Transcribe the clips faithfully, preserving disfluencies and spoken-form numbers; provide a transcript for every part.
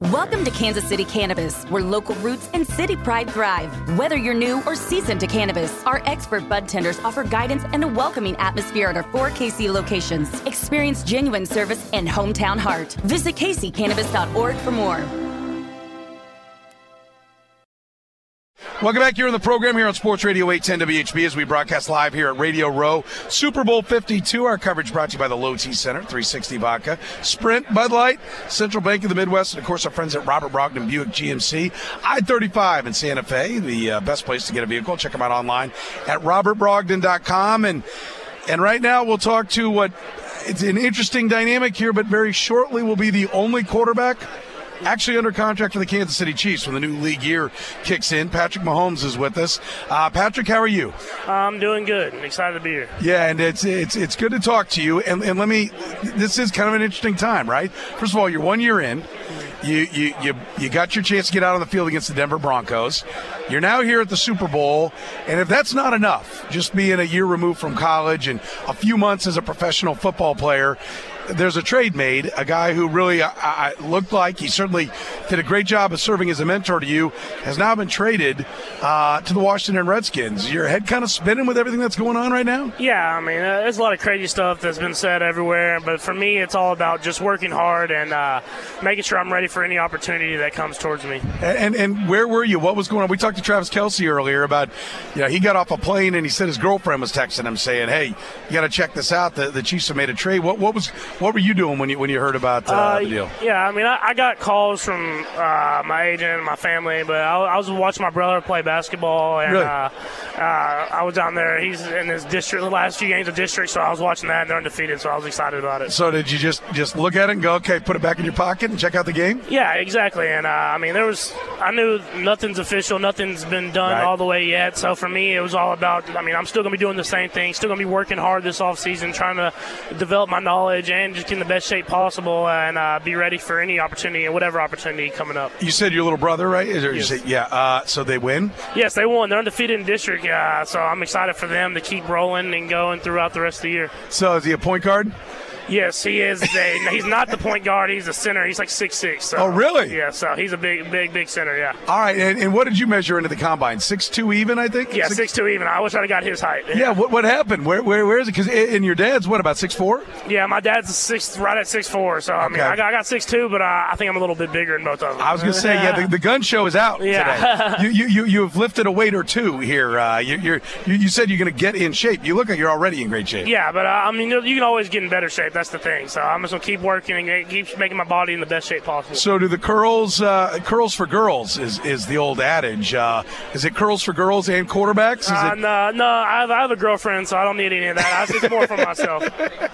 Welcome to Kansas City Cannabis, where local roots and city pride thrive. Whether you're new or seasoned to cannabis, our expert bud tenders offer guidance and a welcoming atmosphere at our four K C locations. Experience genuine service and hometown heart. Visit K C cannabis dot org for more. Welcome back here on the program here on Sports Radio eight ten W H B as we broadcast live here at Radio Row. Super Bowl fifty-two, our coverage brought to you by the Low T Center, three sixty Vodka, Sprint, Bud Light, Central Bank of the Midwest, and, of course, our friends at Robert Brogdon Buick G M C. I thirty-five in Santa Fe, the uh, best place to get a vehicle. Check them out online at robert brogdon dot com. And, and right now we'll talk to what it's an interesting dynamic here, but very shortly will be the only quarterback actually under contract for the Kansas City Chiefs when the new league year kicks in. Patrick Mahomes is with us. Uh, Patrick, how are you? I'm doing good. I'm excited to be here. Yeah, and it's it's it's good to talk to you. And, and let me, this is kind of an interesting time, right? First of all, you're one year in. You, you you you got your chance to get out on the field against the Denver Broncos. You're now here at the Super Bowl, and if that's not enough, just being a year removed from college and a few months as a professional football player, there's a trade made, a guy who really I, I looked like he certainly did a great job of serving as a mentor to you, has now been traded uh, to the Washington Redskins. Your head kind of spinning with everything that's going on right now? Yeah, I mean, uh, there's a lot of crazy stuff that's been said everywhere, but for me, it's all about just working hard and uh, making sure I'm ready for any opportunity that comes towards me. And, and and where were you? What was going on? We talked to Travis Kelce earlier about, you know, he got off a plane and he said his girlfriend was texting him saying, "Hey, you got to check this out. The, the Chiefs have made a trade." What what was what were you doing when you when you heard about uh, uh, the deal? Yeah, I mean, I, I got calls from uh, my agent and my family, but I, I was watching my brother play basketball, and really? uh, uh, I was down there. He's in his district, the last few games of district, so I was watching that, and they're undefeated, so I was excited about it. So did you just, just look at it and go, okay, put it back in your pocket and check out the game? Yeah, exactly. And, uh, I mean, there was – I knew nothing's official, nothing's been done right. all the way yet. So for me, it was all about – I mean, I'm still going to be doing the same thing, still going to be working hard this offseason, trying to develop my knowledge and just get in the best shape possible and uh, be ready for any opportunity and whatever opportunity coming up. You said your little brother, right? Is there, yes. you say, yeah. Uh, so they win? Yes, they won. They're undefeated in district, uh, so I'm excited for them to keep rolling and going throughout the rest of the year. So is he a point guard? Yes, he is. A, he's not the point guard. He's a center. He's like six six. So, oh, really? Yeah, so he's a big, big, big center, yeah. All right, and, and what did you measure into the combine? six two even, I think? Yeah, six two even. I wish I'd have got his height. Yeah, what what happened? Where where, where is it? Because and your dad's, what, about six four? Yeah, my dad's six, right at six four. So, I okay. mean, I got, I got six two, but uh, I think I'm a little bit bigger than both of them. I was going to say, yeah, the, the gun show is out yeah. today. You, you, you have lifted a weight or two here. Uh, you, you're, you, you said you're going to get in shape. You look like you're already in great shape. Yeah, but, uh, I mean, you can always get in better shape. That's the thing. So, I'm just going to keep working and keep making my body in the best shape possible. So do the curls, uh, curls for girls is, is the old adage. Uh, is it curls for girls and quarterbacks? Is uh, it... No, no I, have, I have a girlfriend, so I don't need any of that. It's more for myself.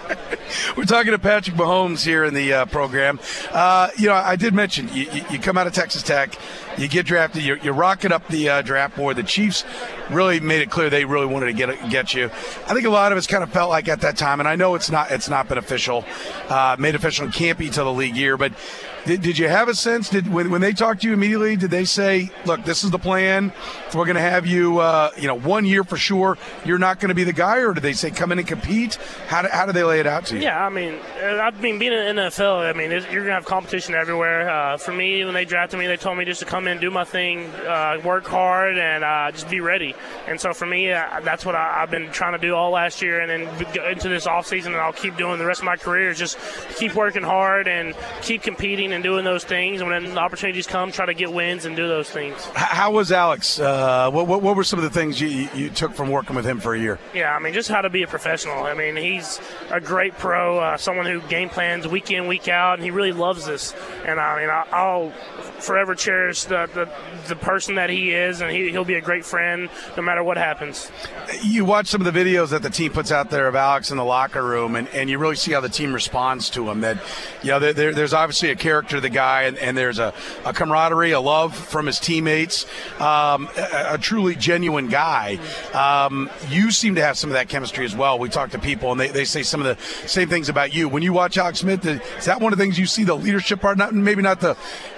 We're talking to Patrick Mahomes here in the uh, program. Uh, you know, I did mention you, you, you come out of Texas Tech, you get drafted, you're, you're rocking up the uh, draft board. The Chiefs really made it clear they really wanted to get get you. I think a lot of us kind of felt like at that time, and I know it's not it's not been official, uh, made official and can't be till the league year, but did, did you have a sense, did when, when they talked to you immediately, did they say, look, this is the plan, we're going to have you, uh, you know, one year for sure, you're not going to be the guy, or did they say come in and compete? How do, how do they lay it out to you? Yeah, I mean, I mean, being in the N F L, I mean, you're going to have competition everywhere. Uh, for me, when they drafted me, they told me just to come in, do my thing, uh, work hard, and uh, just be ready. And so for me, uh, that's what I, I've been trying to do all last year and then into this offseason, and I'll keep doing the rest of my career, is just keep working hard and keep competing and doing those things. And when the opportunities come, try to get wins and do those things. How was Alex? Uh, what, what, what were some of the things you, you took from working with him for a year? Yeah, I mean, just how to be a professional. I mean, he's a great pro, uh, someone who game plans week in, week out, and he really loves this. And I mean, I'll forever cherish the, the, the person that he is, and he, he'll be a great friend no matter what happens. You watch some of the videos that the team puts out there of Alex in the locker room, and, and you really see how the team responds to him. That, you know, there, there, there's obviously a character to the guy, and, and there's a, a camaraderie, a love from his teammates, um, a, a truly genuine guy. Um, you seem to have some of that chemistry as well. We talk to people, and they, they say some of the same things about you. When you watch Alex Smith, is that one of the things you see, the leadership part? Not maybe not the, hey, look for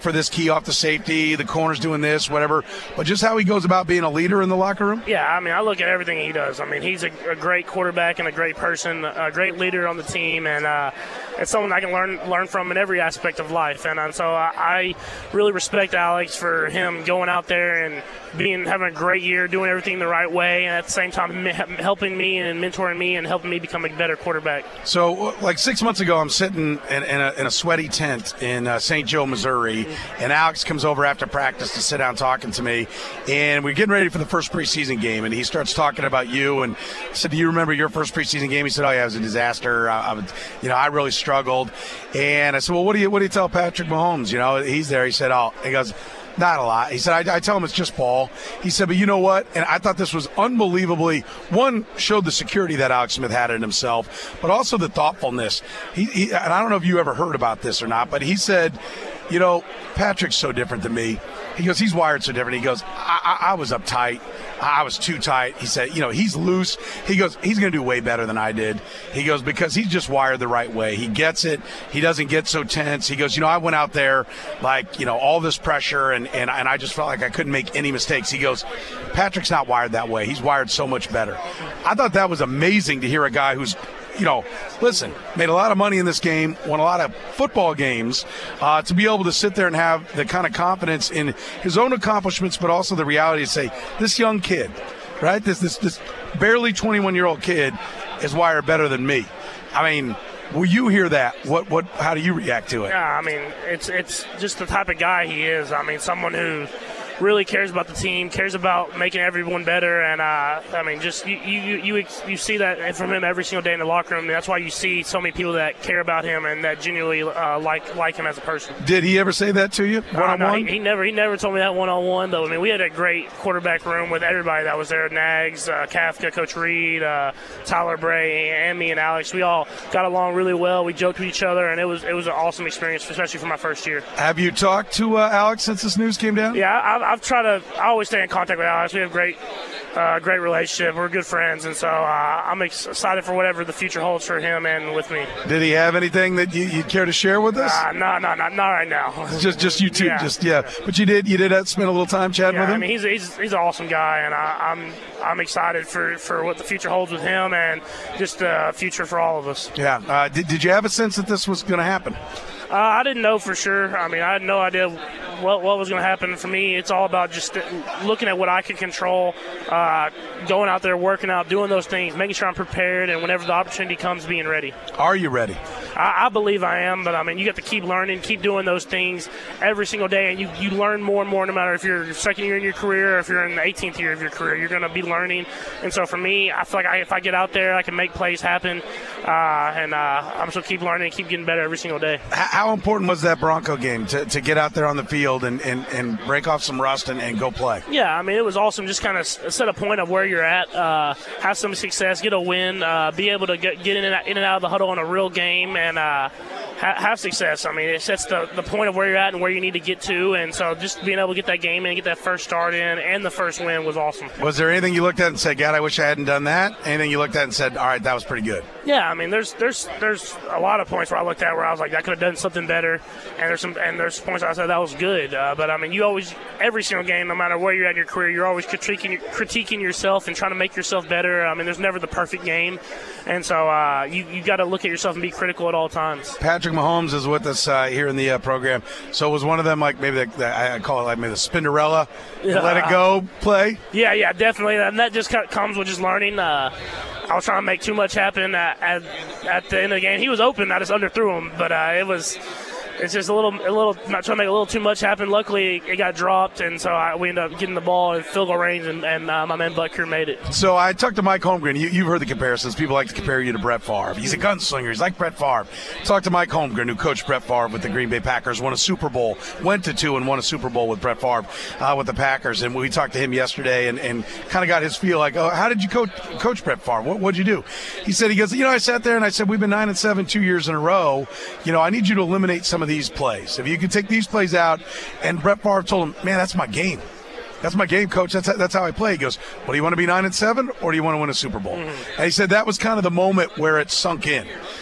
for this key off the safety, the corner's doing this, whatever, but just how he goes about being a leader in the locker room? Yeah, I mean, I look at everything he does. I mean, he's a, a great quarterback and a great person, a great leader on the team, and uh, it's someone I can learn learn from in every aspect of life. And, and so I, I really respect Alex for him going out there and being having a great year, doing everything the right way, and at the same time helping me and mentoring me and helping me become a better quarterback. So, like six months ago, I'm sitting in, in, a, in a sweaty tent in uh, Saint Joe, Missouri, mm-hmm. and Alex comes over after practice to sit down talking to me, and we're getting ready for the first preseason game, and he starts talking about you, and I said, do you remember your first preseason game? He said, oh, yeah, it was a disaster. I, I was, you know, I really struggled. And I said, well, what do you what do you tell Patrick Mahomes? You know, he's there. He said, oh, he goes, not a lot. He said, I, I tell him it's just ball. He said, but you know what? And I thought this was unbelievably, one, showed the security that Alex Smith had in himself, but also the thoughtfulness. He, he and I don't know if you ever heard about this or not, but he said, you know, Patrick's so different than me. He goes, he's wired so different. He goes, I, I, I was uptight. I was too tight. He said, you know, he's loose. He goes, he's going to do way better than I did. He goes, because he's just wired the right way. He gets it. He doesn't get so tense. He goes, you know, I went out there like, you know, all this pressure, and, and, and I just felt like I couldn't make any mistakes. He goes, Patrick's not wired that way. He's wired so much better. I thought that was amazing to hear a guy who's, you know, listen, made a lot of money in this game, won a lot of football games, uh, to be able to sit there and have the kind of confidence in his own accomplishments, but also the reality to say, this young kid, right, this this this barely twenty-one-year-old kid is wired better than me. I mean, will you hear that? What what? How do you react to it? Yeah, I mean, it's it's just the type of guy he is. I mean, someone who really cares about the team, cares about making everyone better, and uh, I mean, just you, you you you see that from him every single day in the locker room. And that's why you see so many people that care about him and that genuinely uh, like like him as a person. Did he ever say that to you, one on one? No, he, he never he never told me that one on one though. I mean, we had a great quarterback room with everybody that was there: Nags, uh, Kafka, Coach Reed, uh, Tyler Bray, and me and Alex. We all got along really well. We joked with each other, and it was it was an awesome experience, especially for my first year. Have you talked to uh, Alex since this news came down? Yeah, I've, I've tried to. I always stay in contact with Alex. We have great, uh, great relationship. We're good friends, and so uh, I'm excited for whatever the future holds for him and with me. Did he have anything that you, you'd care to share with us? Uh, no, no, no, not right now. Just, just you two, yeah. just yeah. But you did, you did spend a little time chatting yeah, with him. I mean, he's he's he's an awesome guy, and I, I'm I'm excited for, for what the future holds with him, and just a uh, future for all of us. Yeah. Uh, did Did you have a sense that this was going to happen? Uh, I didn't know for sure. I mean, I had no idea what, what was going to happen. For me, it's all about just looking at what I can control, uh, going out there, working out, doing those things, making sure I'm prepared, and whenever the opportunity comes, being ready. Are you ready? I, I believe I am, but, I mean, you got to keep learning, keep doing those things every single day, and you, you learn more and more no matter if you're second year in your career or if you're in the eighteenth year of your career. You're going to be learning. And so for me, I feel like I, if I get out there, I can make plays happen, uh, and uh, I'm just going to keep learning and keep getting better every single day. How important was that Bronco game to, to get out there on the field and, and, and break off some rust and, and go play? Yeah, I mean, it was awesome. Just kind of set a point of where you're at, uh, have some success, get a win, uh, be able to get, get in, and out, in and out of the huddle in a real game, and uh, ha- have success. I mean, it sets the, the point of where you're at and where you need to get to, and so just being able to get that game in, get that first start in, and the first win was awesome. Was there anything you looked at and said, God, I wish I hadn't done that? Anything you looked at and said, all right, that was pretty good? Yeah, I mean, there's there's there's a lot of points where I looked at where I was like, I could have done something better, and there's some and there's points I said that was good. Uh, but I mean, you always every single game, no matter where you're at in your career, you're always critiquing critiquing yourself and trying to make yourself better. I mean, there's never the perfect game, and so uh, you you got to look at yourself and be critical at all times. Patrick Mahomes is with us uh, here in the uh, program. So was one of them like maybe the, the, I call it like maybe the Spinderella, yeah. Let it go play? Yeah, yeah, definitely, and that just comes with just learning. Uh, I was trying to make too much happen at, at, at the end of the game. He was open. I just underthrew him, but uh, it was it's just a little, a little, not trying to make a little too much happen. Luckily, it got dropped, and so I, we ended up getting the ball in field goal range, and, and uh, my man Butker made it. So I talked to Mike Holmgren. You, you've heard the comparisons. People like to compare you to Brett Favre. He's a gunslinger. He's like Brett Favre. Talked to Mike Holmgren, who coached Brett Favre with the Green Bay Packers, won a Super Bowl, went to two and won a Super Bowl with Brett Favre uh, with the Packers. And we talked to him yesterday and, and kind of got his feel like, oh, how did you coach, coach Brett Favre? What, what'd you do? He said, he goes, you know, I sat there and I said, we've been nine and seven two years in a row. You know, I need you to eliminate some of these plays. If you can take these plays out, and Brett Favre told him, man, that's my game. That's my game, coach. That's that's how I play. He goes, well, do you want to be nine and seven, or do you want to win a Super Bowl? Mm-hmm. And he said that was kind of the moment where it sunk in.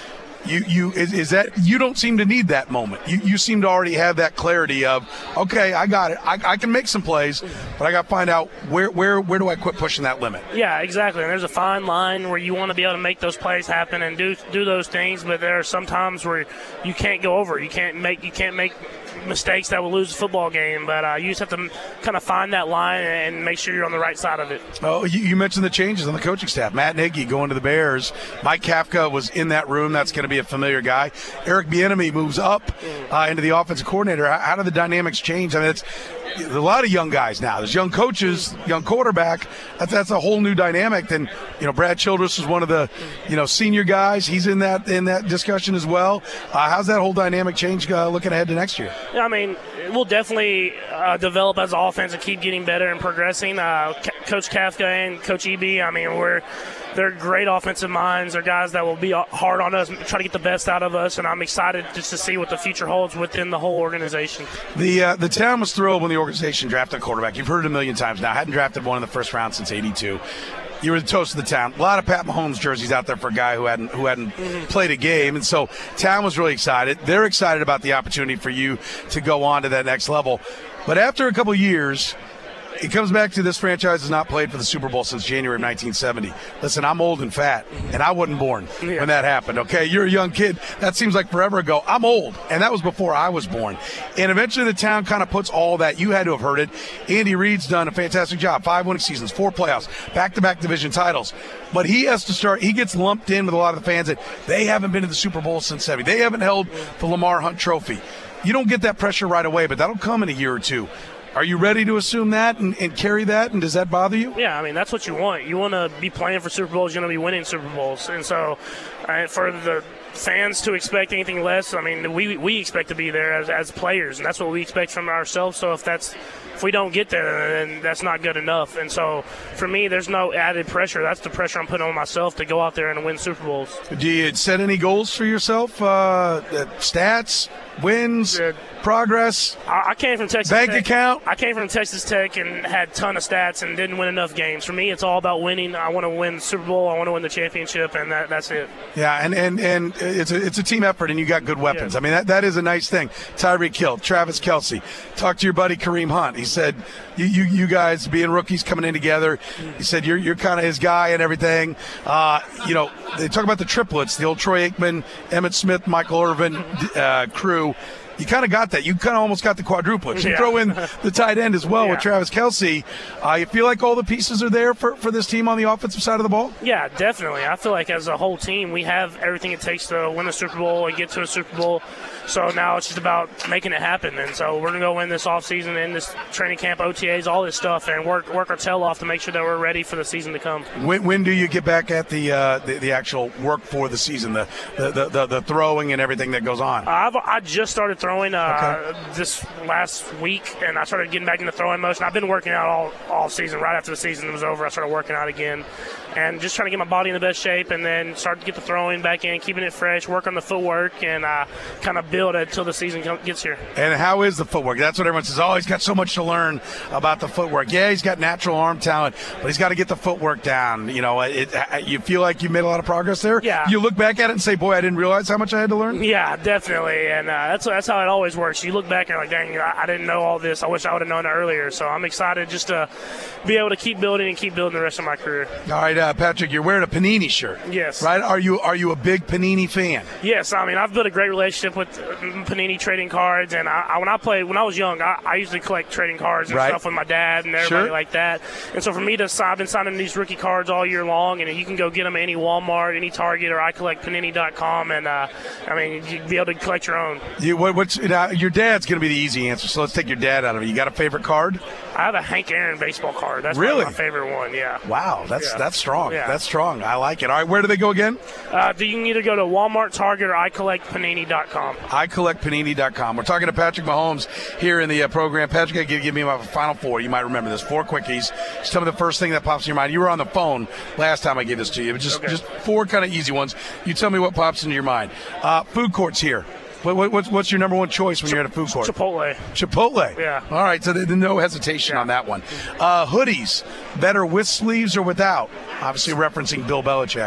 You you is, is that you don't seem to need that moment. You you seem to already have that clarity of, okay, I got it. I, I can make some plays, but I got to find out where where where do I quit pushing that limit. Yeah, exactly. And there's a fine line where you want to be able to make those plays happen and do do those things, but there are some times where you can't go over. You can't make you can't make mistakes that will lose the football game, but uh, you just have to kind of find that line and make sure you're on the right side of it. Oh, you, you mentioned the changes on the coaching staff. Matt Nagy going to the Bears. Mike Kafka was in that room. That's going to be a familiar guy. Eric Bieniemy moves up uh, into the offensive coordinator. How, how do the dynamics change? I mean, it's there's a lot of young guys now. There's young coaches, young quarterback. That's that's a whole new dynamic. And you know, Brad Childress is one of the you know senior guys. He's in that in that discussion as well. Uh, how's that whole dynamic change uh, looking ahead to next year? Yeah, I mean, we'll definitely uh, develop as an offense and keep getting better and progressing. Uh, K- Coach Kafka and Coach E B, I mean, we're they're great offensive minds. They're guys that will be hard on us, try to get the best out of us, and I'm excited just to see what the future holds within the whole organization. The uh, the town was thrilled when the organization drafted a quarterback. You've heard it a million times now. Hadn't drafted one in the first round since eighty-two. You were the toast of the town. A lot of Pat Mahomes jerseys out there for a guy who hadn't who hadn't mm-hmm. played a game, and so town was really excited. They're excited about the opportunity for you to go on to that next level. But after a couple years, it comes back to this franchise has not played for the Super Bowl since January of nineteen seventy. Listen, I'm old and fat, and I wasn't born yeah. when that happened, okay? You're a young kid. That seems like forever ago. I'm old, and that was before I was born. And eventually the town kind of puts all that. You had to have heard it. Andy Reid's done a fantastic job. Five winning seasons, four playoffs, back-to-back division titles. But he has to start – he gets lumped in with a lot of the fans that they haven't been to the Super Bowl since seventy. They haven't held the Lamar Hunt Trophy. You don't get that pressure right away, but that'll come in a year or two. Are you ready to assume that and, and carry that, and does that bother you? Yeah, I mean, that's what you want. You want to be playing for Super Bowls. You want to be winning Super Bowls. And so uh, for the fans to expect anything less, I mean, we we expect to be there as, as players, and that's what we expect from ourselves. So if that's if we don't get there, then that's not good enough. And so for me, there's no added pressure. That's the pressure I'm putting on myself to go out there and win Super Bowls. Do you set any goals for yourself? Uh, stats, wins, uh, progress? I, I came from Texas Bank Tech. account? I came from Texas Tech and had a ton of stats and didn't win enough games. For me, it's all about winning. I want to win the Super Bowl. I want to win the championship, and that, that's it. Yeah, and, and, and it's a it's a team effort, and you got good weapons. Yeah. I mean, that, that is a nice thing. Tyreek Hill, Travis Kelce. Talk to your buddy Kareem Hunt. He said, you you, you guys being rookies coming in together, he said you're you're kind of his guy and everything. Uh, you know, they talk about the triplets, the old Troy Aikman, Emmitt Smith, Michael Irvin uh, crew. You kind of got that. You kind of almost got the quadruplets. You yeah. throw in the tight end as well yeah. with Travis Kelce. Uh, you feel like all the pieces are there for, for this team on the offensive side of the ball? Yeah, definitely. I feel like as a whole team, we have everything it takes to win a Super Bowl and get to a Super Bowl. So now it's just about making it happen. And so we're going to go in this offseason and this training camp, O T As, all this stuff, and work work our tail off to make sure that we're ready for the season to come. When, when do you get back at the, uh, the the actual work for the season, the the, the, the, the throwing and everything that goes on? Uh, I've, I just started throwing uh, okay. this last week, and I started getting back into throwing motion. I've been working out all, all season. Right after the season was over, I started working out again. And just trying to get my body in the best shape, and then start to get the throwing back in, keeping it fresh, work on the footwork, and uh, kind of build it until the season gets here. And how is the footwork? That's what everyone says. Oh, he's got so much to learn about the footwork. Yeah, he's got natural arm talent, but he's got to get the footwork down. You know, it, it, you feel like you made a lot of progress there? Yeah. You look back at it and say, boy, I didn't realize how much I had to learn? Yeah, definitely. And uh, that's that's how it always works. You look back and you're like, dang, I, I didn't know all this. I wish I would have known it earlier. So I'm excited just to be able to keep building and keep building the rest of my career. All right, uh, Patrick, you're wearing a Panini shirt. Yes. Right? Are you are you a big Panini fan? Yes. I mean, I've built a great relationship with Panini trading cards, and I, I when I played when I was young, I, I usually collect trading cards and right. stuff with my dad and everybody sure. like that. And so for me to I've been signing these rookie cards all year long, and you can go get them at any Walmart, any Target, or I collect Panini dot com, and uh, I mean, you'd be able to collect your own. You, what, what's uh, your dad's going to be the easy answer, so let's take your dad out of it. You got a favorite card? I have a Hank Aaron baseball card. That's really my favorite one. Yeah. Wow, that's yeah. that's strong. Yeah. That's strong. I like it. All right, where do they go again? Uh, you can either go to Walmart, Target, or I collect Panini dot com. I collect Panini dot com. We're talking to Patrick Mahomes here in the uh, program. Patrick, I give, give me my final four. You might remember this. Four quickies. Just tell me the first thing that pops in your mind. You were on the phone last time I gave this to you. But just, okay. just four kind of easy ones. You tell me what pops into your mind. Uh, food courts here. What, what, what's, what's your number one choice when Ch- you're at a food court? Chipotle. Chipotle. Yeah. All right, so there's no hesitation yeah. on that one. Uh, hoodies, better with sleeves or without? Obviously referencing Bill Belichick.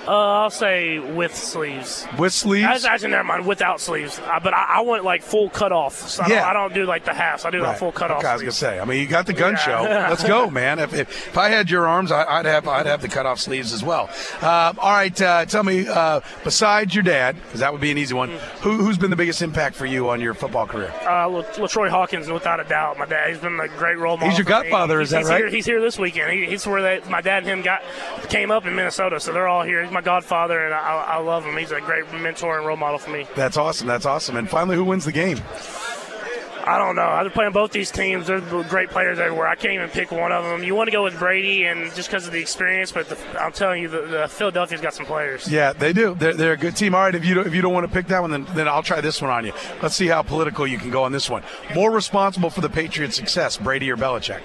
Uh, I'll say with sleeves. With sleeves? Actually, actually never mind, without sleeves. Uh, but I, I want like full cutoff. So I, yeah. don't, I don't do like the halves. I do right. like full cutoff. Okay, I was gonna say. I mean, you got the gun yeah. show. Let's go, man. If, if if I had your arms, I, I'd have I'd have the cutoff sleeves as well. Uh, all right, uh, tell me. Uh, besides your dad, because that would be an easy one. Mm. Who who's been the biggest impact for you on your football career? Uh, LaTroy Hawkins, without a doubt. My dad. He's been a great role model. He's your godfather, is that he's right? Here, he's here this weekend. He, he's where they, my dad and him got came up in Minnesota, so they're all here. He's my godfather, and I, I love him. He's a great mentor and role model for me. That's awesome. That's awesome. And finally, who wins the game? I don't know. I've been playing both these teams. They're great players everywhere. I can't even pick one of them. You want to go with Brady, and just because of the experience, but the, I'm telling you, the, the Philadelphia's got some players. Yeah, they do. They're, they're a good team. All right, if you don't, if you don't want to pick that one, then, then I'll try this one on you. Let's see how political you can go on this one. More responsible for the Patriots' success, Brady or Belichick?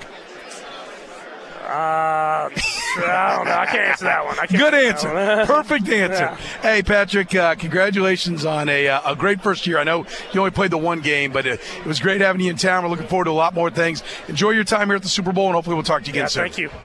Uh, I don't know. I can't answer that one. I can't Good answer. answer. Perfect answer. Yeah. Hey, Patrick, uh, congratulations on a uh, a great first year. I know you only played the one game, but it, it was great having you in town. We're looking forward to a lot more things. Enjoy your time here at the Super Bowl, and hopefully we'll talk to you again yeah, soon. Thank you.